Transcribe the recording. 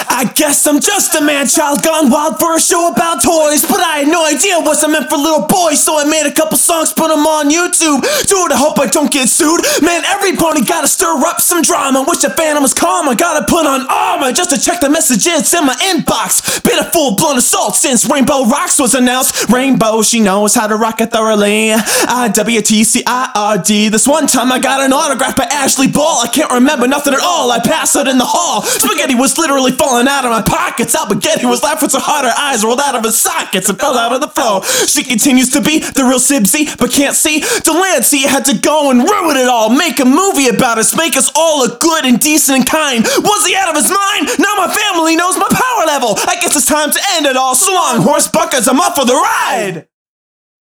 I guess I'm just a man-child gone wild for a show about toys, but I had no idea it wasn't meant for little boys, so I made a couple songs, put them on YouTube. Dude, I hope I don't get sued. Man, every pony gotta stir up some drama. Wish a phantom was calm, I gotta put on armor just to check the messages in my inbox. Been a full-blown assault since Rainbow Rocks was announced. Rainbow, she knows how to rock it thoroughly. WTCIRD. This one time I got an autograph by Ashley Ball. I can't remember nothing at all, I passed it in the hall. Spaghetti was literally falling out of my pockets. Albagetti was laughing so hard her eyes rolled out of her sockets and fell out of the floor. She continues to be the real Sibsy, but can't see. Delancey had to go and ruin it all. Make a movie about us, make us all look good and decent and kind. Was he out of his mind? Now my family knows my power level. I guess it's time to end it all. So long, horse buckers, I'm off for the ride.